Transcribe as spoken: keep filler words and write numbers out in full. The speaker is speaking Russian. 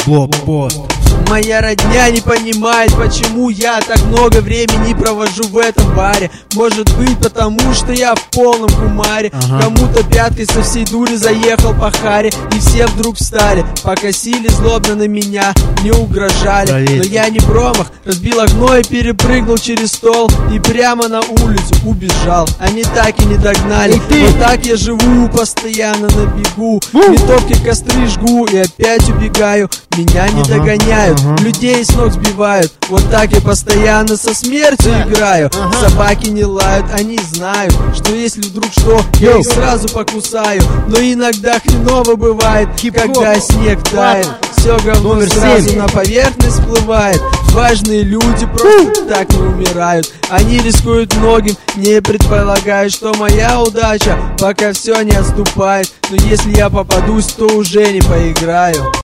Блокпост. Моя родня не понимает, почему я так много времени провожу в этом баре. Может быть, потому что я в полном кумаре. Ага. Кому-то пяткой со всей дури заехал по харе, и все вдруг встали, покосили злобно на меня, не угрожали. Проверь. Но я не промах, разбил окно и перепрыгнул через стол, и прямо на улицу убежал. Они так и не догнали. Вот так я живу, постоянно на бегу. Винтовки костры жгу и опять убегаю. Меня не Ага. догоняют, Ага. людей с ног сбивают. Вот так я постоянно со смертью играю. Собаки не лают, они знают, что если вдруг что, я Йоу. их сразу покусаю. Но иногда хреново бывает, когда снег тает. Все говно Номер сразу семь. на поверхность всплывает. Важные люди просто так не умирают. Они рискуют многим, не предполагая, что моя удача пока все не отступает. Но если я попадусь, то уже не поиграю.